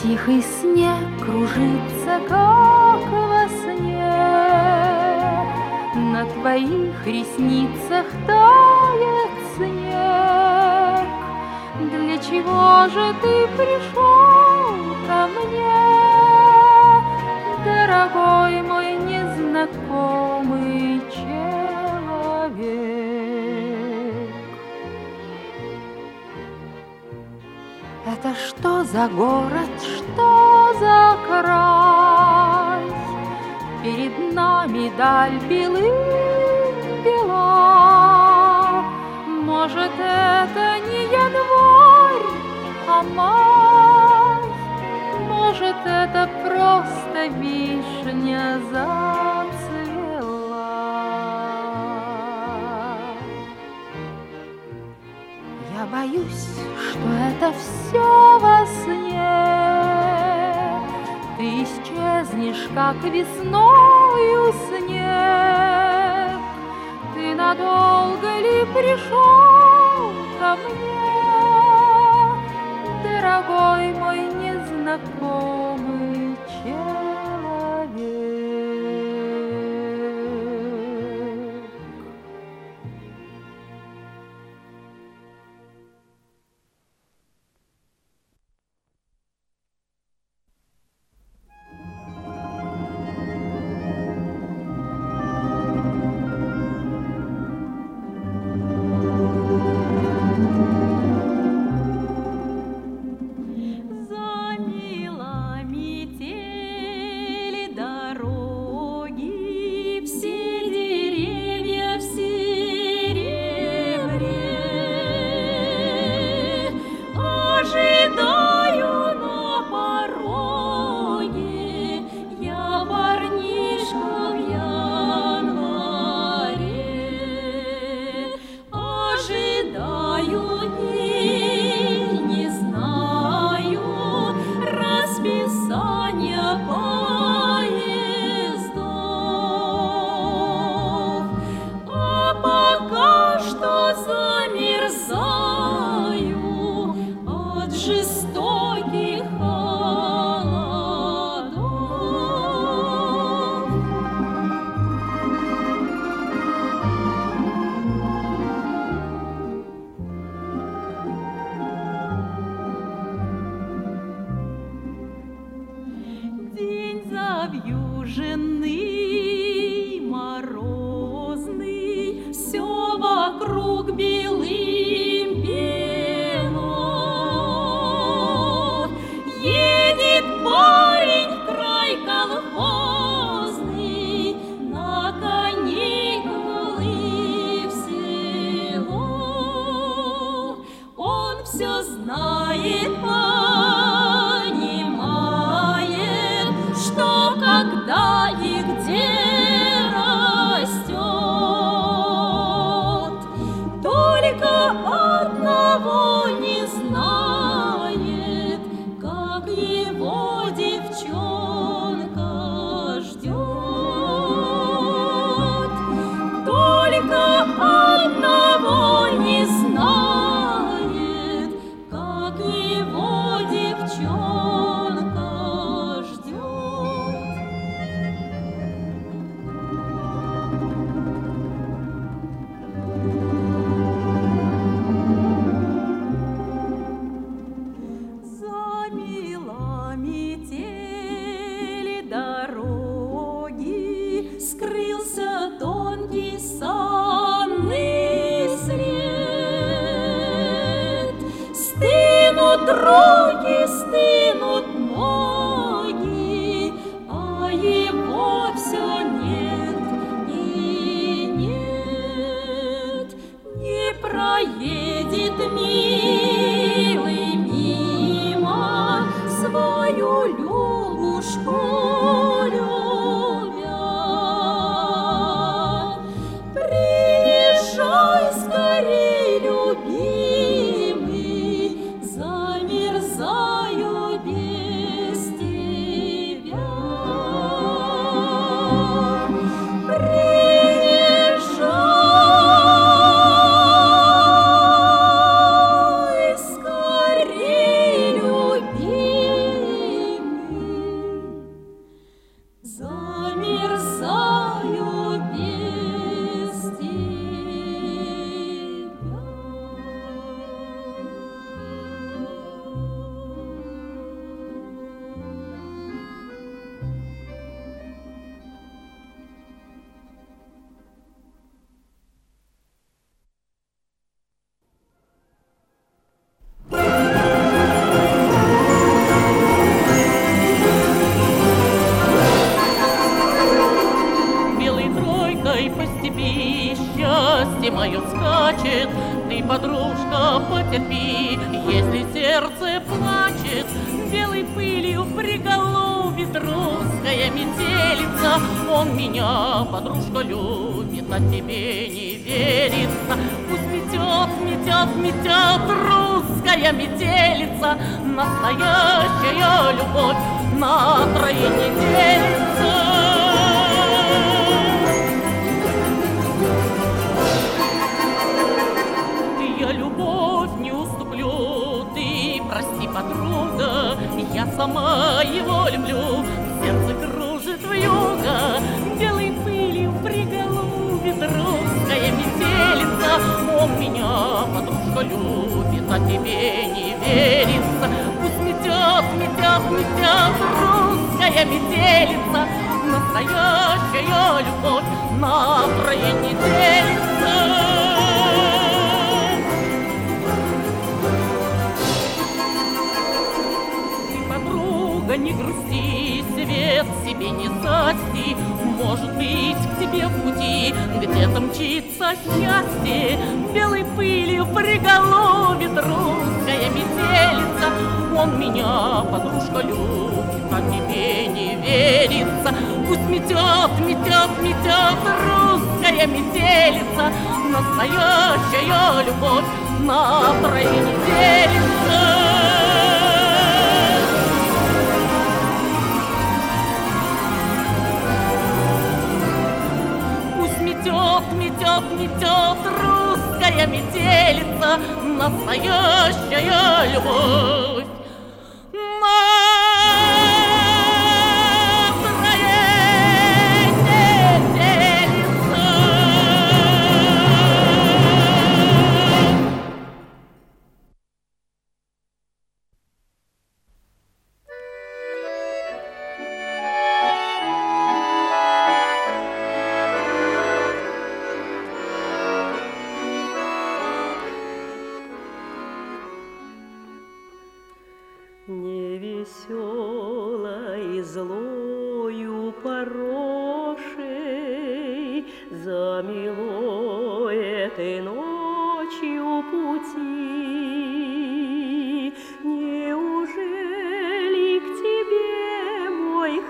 Тихий снег кружится, как во сне, на твоих ресницах тает снег. Для чего же ты пришел ко мне, дорогой мой незнакомый человек? Это что за город, что за край? Перед нами даль белым-бела. Может, это не январь, а май? Может, это просто вишня зацвела? Я боюсь, что это все во сне. Ты исчезнешь, как весною снег. Ты надолго ли пришел ко мне, дорогой мой незнакомый человек? Завьюженный, морозный, все вокруг белым-бело. Едет парень в край колхозный на каникулы в село. Он все знает, понимает, что когда и где растет. Только одного не знает, как его девчонка ждет. Только одного не знает, как его девчонка ждет. Замела метель дороги, скрылся тонкий санный след. Стынут руки, стынут ноги, а его все нет и нет. Не проедет милый мимо свою Любушку любя. Приезжай скорей, любимый, замерзаю без тебя. Приезжай. немножко потерпи. Если сердце плачет, белой пылью приголубит русская метелица. Он меня, подружка, любит, а тебе не верится. Пусть метет, метет, метет русская метелица. Настоящая любовь на троих не делится. Я любовь не уступлю, ты прости, подруга, я сама его люблю. Сердце кружит вьюга, белой пылью приголубит русская метелица. Он меня, подружка, любит, а тебе не верится. Пусть метет, метет, метет русская метелица. Настоящая любовь на троих не делится. Не грусти, свет себе не засти. Может быть, к тебе в пути где-то мчится счастье. Белой пылью приголубит русская метелица. Он меня, подружка, любит, а тебе не верится. Пусть метет, метет, метет русская метелица. Настоящая любовь на троих не делится. Метет, метет русская метелица. Настоящая любовь на троих не делится. Невеселой, злою порошей замело этой ночью пути. Неужели к тебе, мой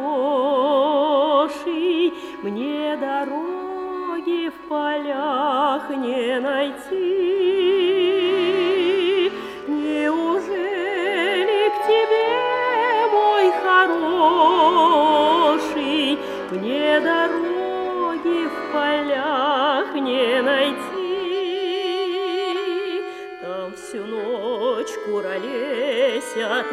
хороший, мне дороги в полях не найти? Хороший, мне дороги в полях не найти. Там всю ночь куролесь от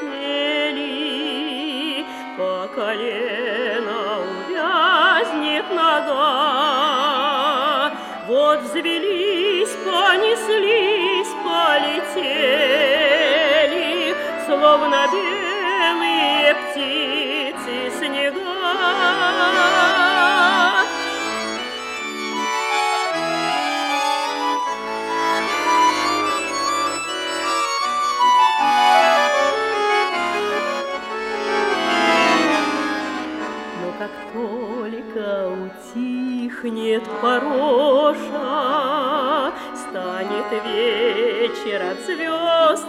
метели, по колено увязнет нога. Вот взвелись, понеслись, полетели, словно белые птицы снега. Но как только утихнет пороша, станет вечер от звезд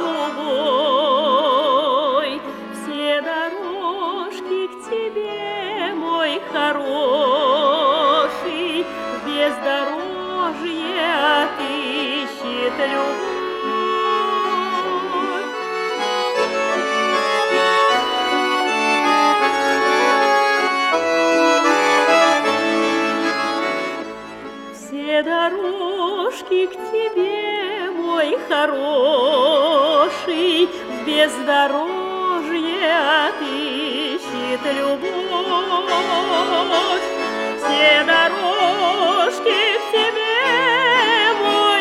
голубой. Все дорожки к тебе, мой хороший, бездорожье отыщет любовь. Все дорожки к тебе, мой хороший, бездорожье отыщет любовь. Все дорожки к тебе, мой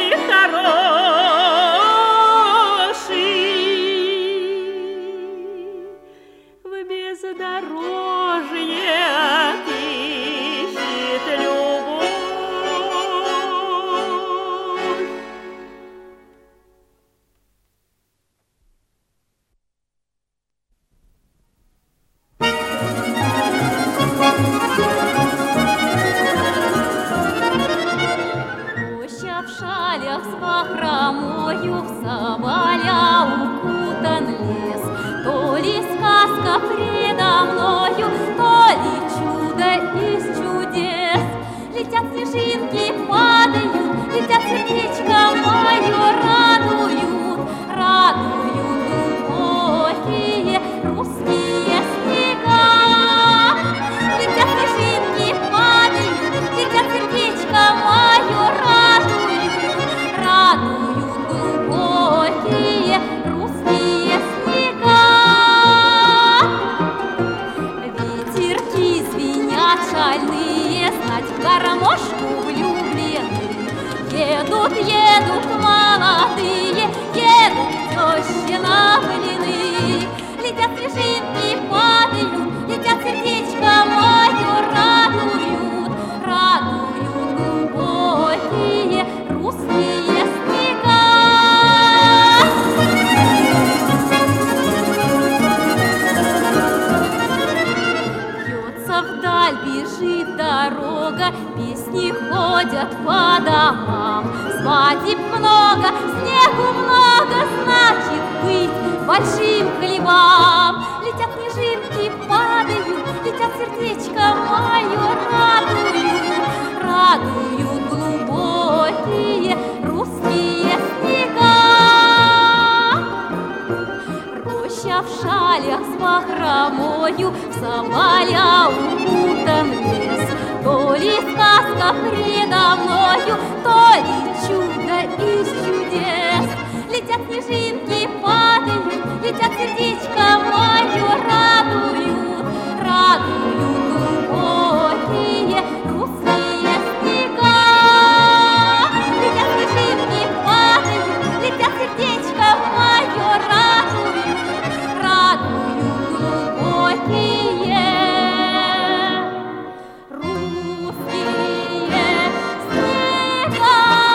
хороший, в бездорожье отыщет любовь. бахромою в соболя укутан лес. То ли сказка предо мною, то ли чудо из чудес. Летят снежинки, падают, летят сердечко мое, радуют, радуют глубокие русские снега. Летят снежинки, падают, летят сердечко мое, радуют, радуют глубокие русские снега. Ветерки звенят шальные, знать в гармошку влюблены. Едут, едут молодые, едут тещи на блины. Летят снежинки, падают, летят сердечко мое, радуют, радуют глубокие русские снега. Бьется вдаль, бежит дорога, песни ходят по домам. Свадеб много, снегу много, значит быть большим хлебам. Летят снежинки, падают, летят сердечко мое, радуют, радуют глубокие русские снега. Роща в шалях с бахромою, в соболя укутан лес. То ли сказка предо мною, то ли чудо из чудес. Летят снежинки, падают, летят сердечко мое, радуют, радуют глубокие русские снега. Летят снежинки, падают, летят сердечко мое, радуют, радуют глубокие русские снега.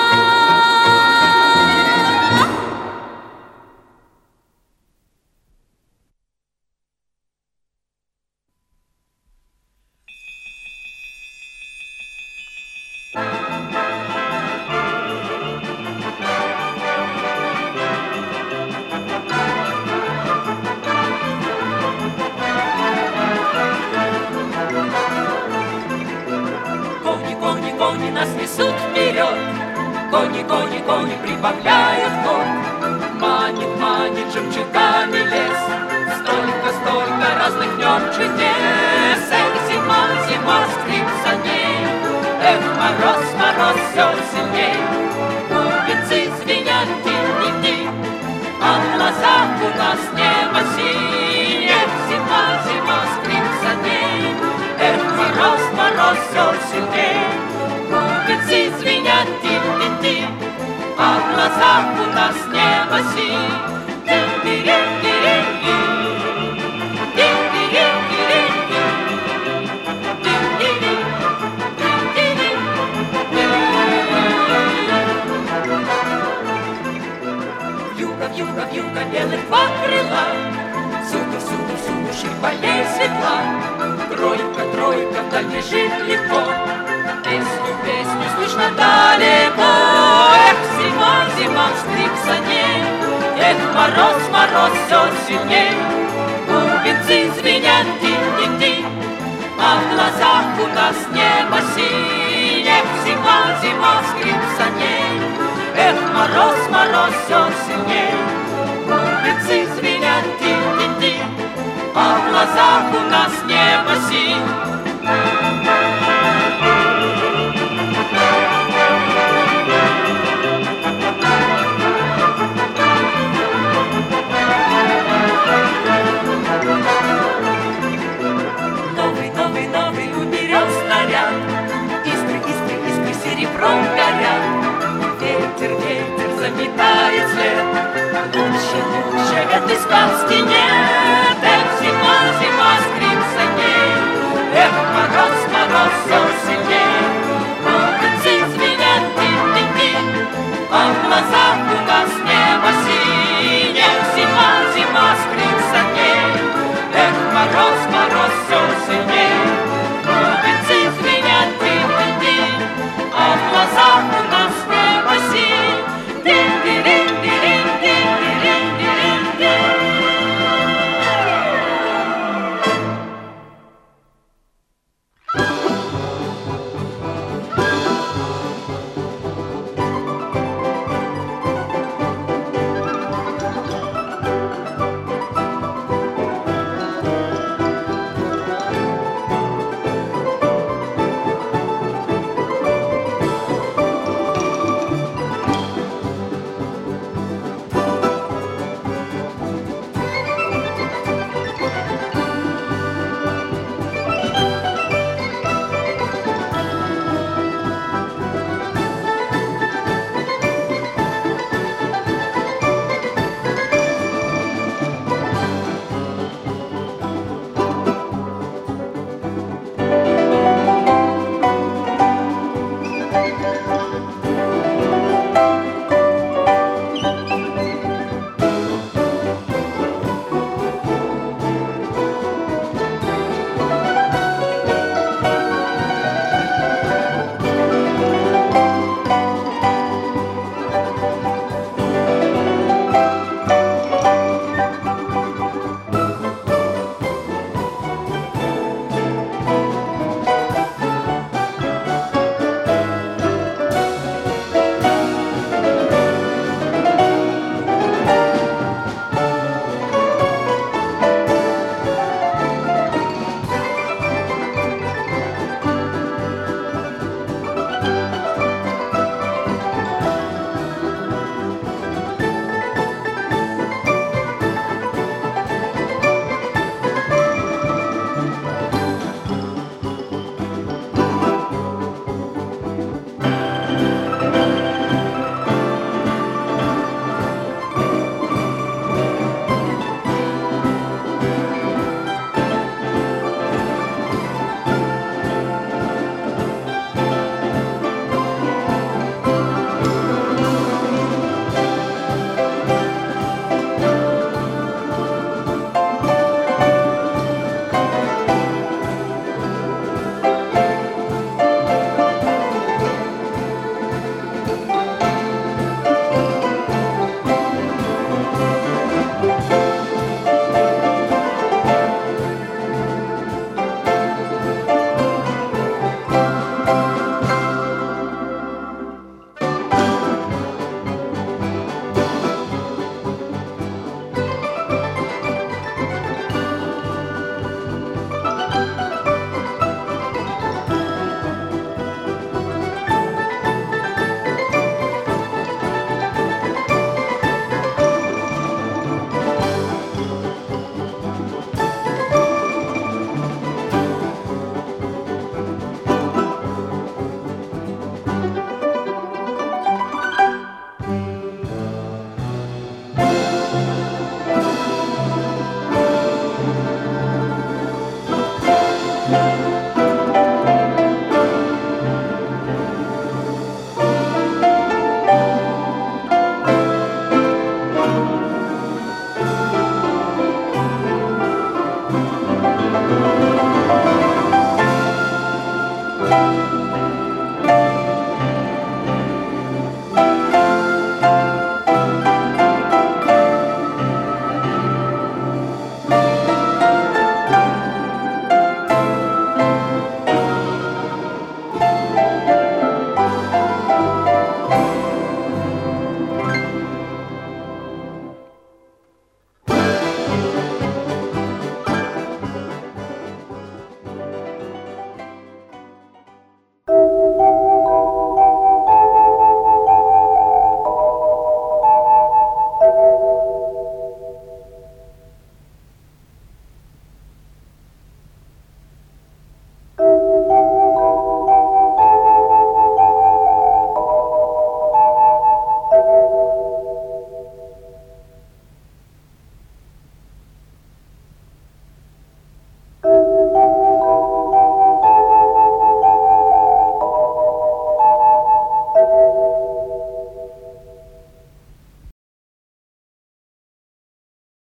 Кони, кони, кони нас несут вперед, кони, кони, кони прибавляют ход. Манит, манит жемчугами лес, столько, столько разных в нем чудес. Эх, зима, зима, скрип саней, эх, мороз, мороз, все сильней. Пуговицы звенят день-дни, а в глазах у нас небо синее. Эх, зима, зима, скрип саней, эх, мороз, мороз, все сильней. Пуговицы звенят день-дни, а в глазах у нас небо синее. Вьюга, вьюга белых два крыла, всюду, всюду, всюду ширь полей светла. Тройка, тройка, вдаль бежит легко, песню, песню слышно далеко. Эх, зима, зима, скрип саней, эх, мороз, мороз, все сильней. Пуговицы звенят динь-динь-динь, а в глазах у нас небо синее. Зима, зима, скрип саней, эх, мороз, мороз, все сильней. Пуговицы звенят динь-динь-динь, а в глазах у нас небо синее. Новый, новый, новый ударил снаряд, искры, искры, искры серебром горят. Ветер, ветер заметает след, лучше, лучше этой сказки нет.